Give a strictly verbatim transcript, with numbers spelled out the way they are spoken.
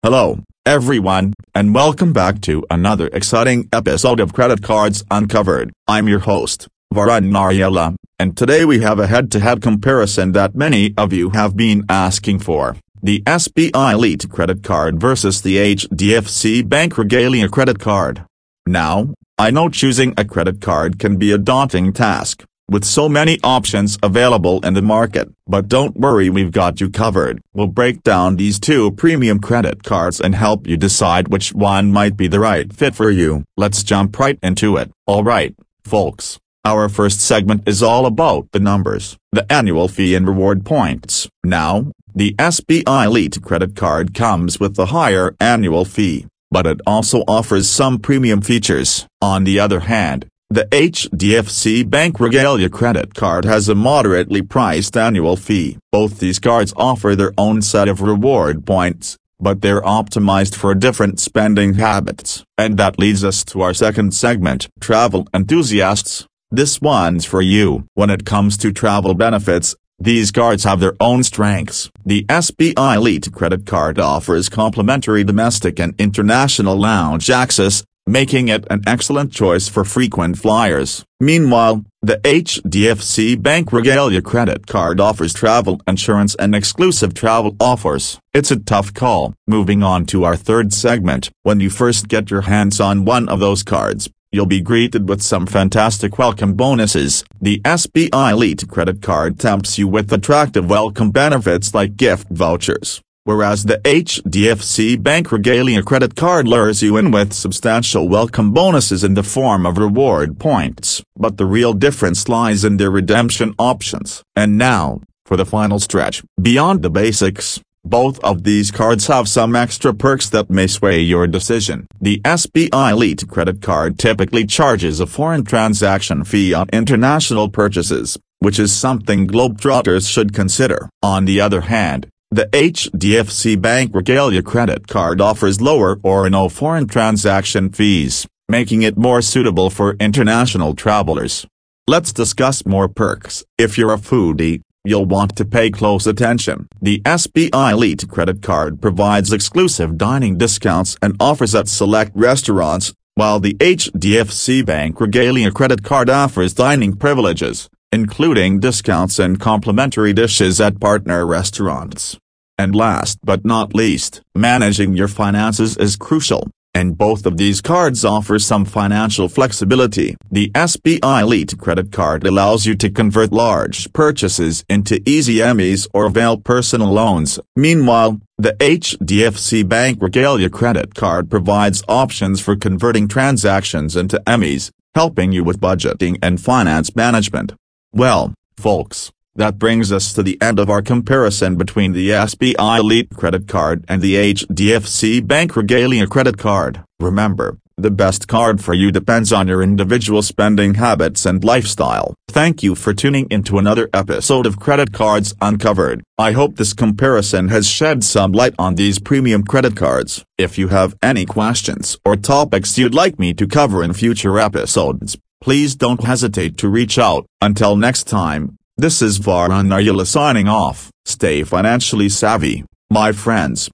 Hello, everyone, and welcome back to another exciting episode of Credit Cards Uncovered. I'm your host, Varun Nariela, and today we have a head-to-head comparison that many of you have been asking for. The S B I Elite Credit Card versus the H D F C Bank Regalia Credit Card. Now, I know choosing a credit card can be a daunting task, with so many options available in the market, but don't worry, we've got you covered. We'll break down these two premium credit cards and help you decide which one might be the right fit for you. Let's jump right into it. Alright, folks, our first segment is all about the numbers, the annual fee and reward points. Now, the S B I Elite credit card comes with a higher annual fee, but it also offers some premium features. On the other hand, the H D F C Bank Regalia credit card has a moderately priced annual fee. Both these cards offer their own set of reward points, but they're optimized for different spending habits. And that leads us to our second segment, travel enthusiasts. This one's for you. When it comes to travel benefits, these cards have their own strengths. The S B I Elite credit card offers complimentary domestic and international lounge access, making it an excellent choice for frequent flyers. Meanwhile, the H D F C Bank Regalia credit card offers travel insurance and exclusive travel offers. It's a tough call. Moving on to our third segment, when you first get your hands on one of those cards, you'll be greeted with some fantastic welcome bonuses. The S B I Elite credit card tempts you with attractive welcome benefits like gift vouchers, whereas the H D F C Bank Regalia credit card lures you in with substantial welcome bonuses in the form of reward points. But the real difference lies in their redemption options. And now, for the final stretch. Beyond the basics, both of these cards have some extra perks that may sway your decision. The S B I Elite credit card typically charges a foreign transaction fee on international purchases, which is something Globetrotters should consider. On the other hand, the H D F C Bank Regalia credit card offers lower or no foreign transaction fees, making it more suitable for international travelers. Let's discuss more perks. If you're a foodie, you'll want to pay close attention. The S B I Elite credit card provides exclusive dining discounts and offers at select restaurants, while the H D F C Bank Regalia credit card offers dining privileges, including discounts and complimentary dishes at partner restaurants. And last but not least, managing your finances is crucial, and both of these cards offer some financial flexibility. The S B I Elite credit card allows you to convert large purchases into easy M Es or avail personal loans. Meanwhile, the H D F C Bank Regalia credit card provides options for converting transactions into M Es, helping you with budgeting and finance management. Well, folks, that brings us to the end of our comparison between the S B I Elite credit card and the H D F C Bank Regalia credit card. Remember, the best card for you depends on your individual spending habits and lifestyle. Thank you for tuning into another episode of Credit Cards Uncovered. I hope this comparison has shed some light on these premium credit cards. If you have any questions or topics you'd like me to cover in future episodes, please don't hesitate to reach out. Until next time, this is Varun Nariela signing off. Stay financially savvy, my friends.